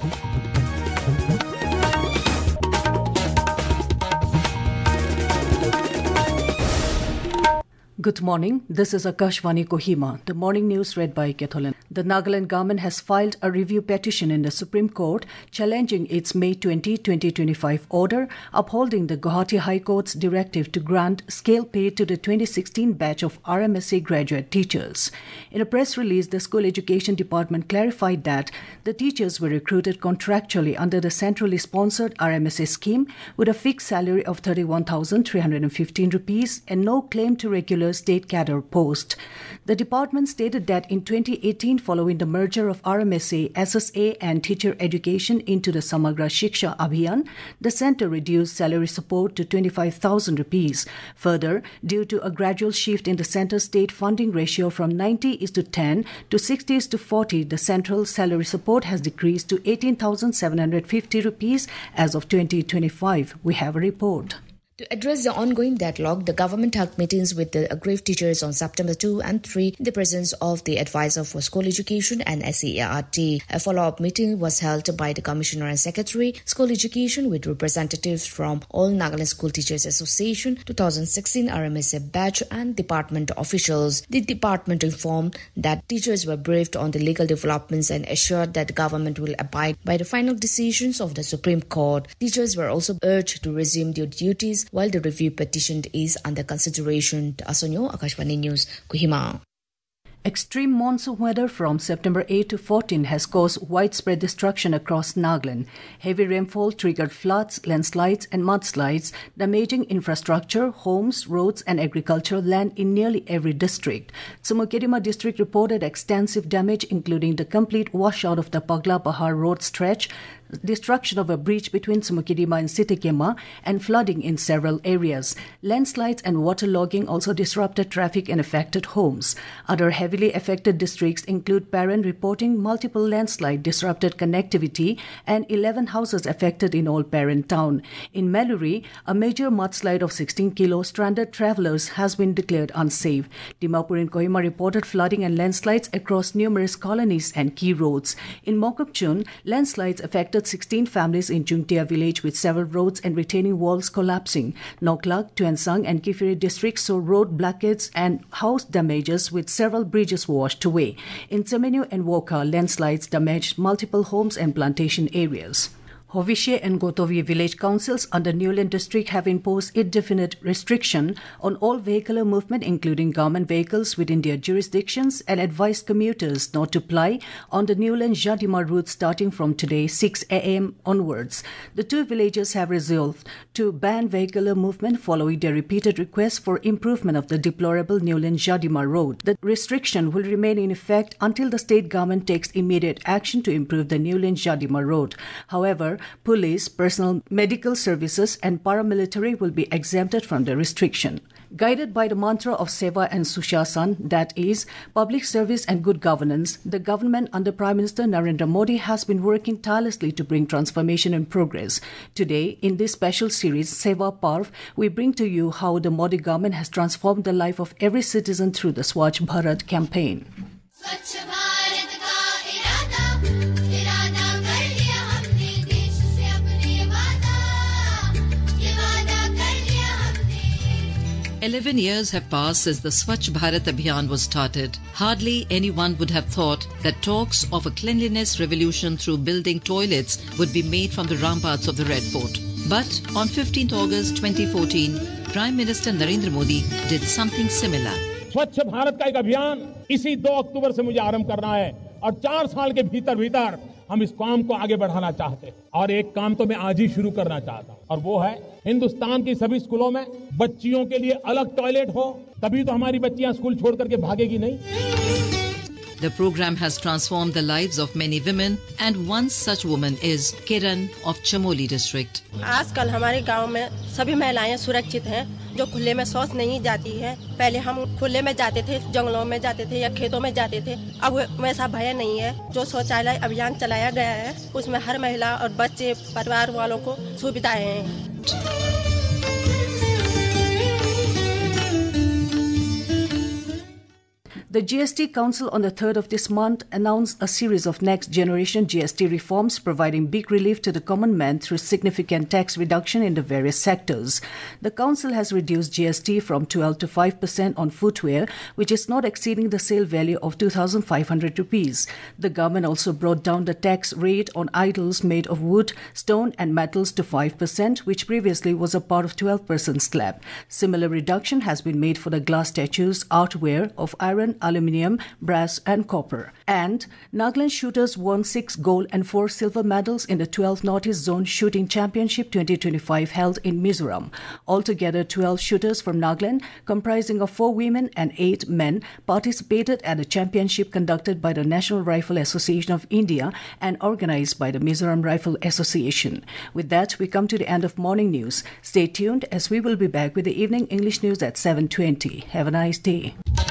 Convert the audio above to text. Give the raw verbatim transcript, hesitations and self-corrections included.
Good morning. This is Akashvani Kohima. The morning news read by Ketholen. The Nagaland government has filed a review petition in the Supreme Court challenging its May twentieth, twenty twenty-five order upholding the Guwahati High Court's directive to grant scale pay to the twenty sixteen batch of R M S A graduate teachers. In a press release, the School Education Department clarified that the teachers were recruited contractually under the centrally sponsored R M S A scheme with a fixed salary of thirty-one thousand three hundred fifteen rupees and no claim to regular state cadre post. The department stated that in twenty eighteen, following the merger of R M S A, S S A and teacher education into the Samagra Shiksha Abhiyan, the centre reduced salary support to twenty-five thousand rupees. Further, due to a gradual shift in the centre state funding ratio from ninety is to ten to sixty is to forty, the central salary support has decreased to eighteen thousand seven hundred fifty rupees as of twenty twenty-five. We have a report. To address the ongoing deadlock, the government held meetings with the aggrieved teachers on September second and third in the presence of the Advisor for School Education and S C A R T. A follow-up meeting was held by the Commissioner and Secretary, School Education, with representatives from all Nagaland School Teachers Association, twenty sixteen R M S A batch and department officials. The department informed that teachers were briefed on the legal developments and assured that the government will abide by the final decisions of the Supreme Court. Teachers were also urged to resume their duties while the review petition is under consideration. Asonyo, Akashvani News, Kohima. Extreme monsoon weather from September eighth to fourteenth has caused widespread destruction across Nagaland. Heavy rainfall triggered floods, landslides and mudslides, damaging infrastructure, homes, roads and agricultural land in nearly every district. Tsumukidima district reported extensive damage, including the complete washout of the Pagla Bahar road stretch, destruction of a bridge between Tsumukidima and Sitikema, and flooding in several areas. Landslides and waterlogging also disrupted traffic and affected homes. Other heavily affected districts include Paran, reporting multiple landslide disrupted connectivity and eleven houses affected in Old Paran town. In Meluri, a major mudslide of sixteen kilo stranded travelers has been declared unsafe. Dimapur and Kohima reported flooding and landslides across numerous colonies and key roads. In Mokokchung, landslides affected sixteen families in Jungtia village with several roads and retaining walls collapsing. Noklak, Tuensang and Kifiri districts saw road blockades and house damages with several bridges washed away. In Tsemenyu and Woka, landslides damaged multiple homes and plantation areas. Hovishe and Gotovi village councils under Newland district have imposed indefinite restriction on all vehicular movement, including government vehicles within their jurisdictions, and advised commuters not to ply on the Newland-Jadima route starting from today six a m onwards. The two villages have resolved to ban vehicular movement following their repeated requests for improvement of the deplorable Newland-Jadima road. The restriction will remain in effect until the state government takes immediate action to improve the Newland-Jadima road. However, police, personal medical services and paramilitary will be exempted from the restriction. Guided by the mantra of Seva and Sushasan, that is, public service and good governance, the government under Prime Minister Narendra Modi has been working tirelessly to bring transformation and progress. Today, in this special series, Seva Parv, we bring to you how the Modi government has transformed the life of every citizen through the Swachh Bharat campaign. Eleven years have passed since the Swachh Bharat Abhiyan was started. Hardly anyone would have thought that talks of a cleanliness revolution through building toilets would be made from the ramparts of the Red Fort. But on fifteenth August twenty fourteen, Prime Minister Narendra Modi did something similar. स्वच्छ भारत का एक अभियान इसी दो अक्टूबर से मुझे आरंभ करना है और चार साल के भीतर भीतर हम इस काम को आगे बढ़ाना चाहते हैं और एक काम तो मैं आज ही शुरू करना चाहता हूं और वो है हिंदुस्तान की सभी स्कूलों में बच्चियों के लिए अलग टॉयलेट हो तभी तो हमारी बच्चियां स्कूल छोड़ करके भागेगी नहीं. The program has transformed the lives of many women, and one such woman is Kiran of Chamoli district. आजकल हमारे गांव में सभी महिलाएं सुरक्षित हैं जो खुले में शौच नहीं जाती है. पहले हम खुले में जाते थे, जंगलों में जाते थे या खेतों में जाते थे. अब वैसा भय नहीं है. जो शौचालय अभियान चलाया गया है उसमें हर महिला और बच्चे परिवार वालों को सुविधाएं हैं. The The G S T Council on the third of this month announced a series of next-generation G S T reforms providing big relief to the common man through significant tax reduction in the various sectors. The Council has reduced G S T from twelve to five percent on footwear, which is not exceeding the sale value of two thousand five hundred rupees. The government also brought down the tax rate on idols made of wood, stone and metals to five percent, which previously was a part of twelve percent slab. Similar reduction has been made for the glass statues, artware of iron, aluminium, brass and copper. And Nagaland shooters won six gold and four silver medals in the twelfth Northeast Zone Shooting Championship twenty twenty-five held in Mizoram. Altogether, twelve shooters from Nagaland, comprising of four women and eight men, participated at the championship conducted by the National Rifle Association of India and organized by the Mizoram Rifle Association. With that, we come to the end of morning news. Stay tuned as we will be back with the evening English news at seven twenty. Have a nice day.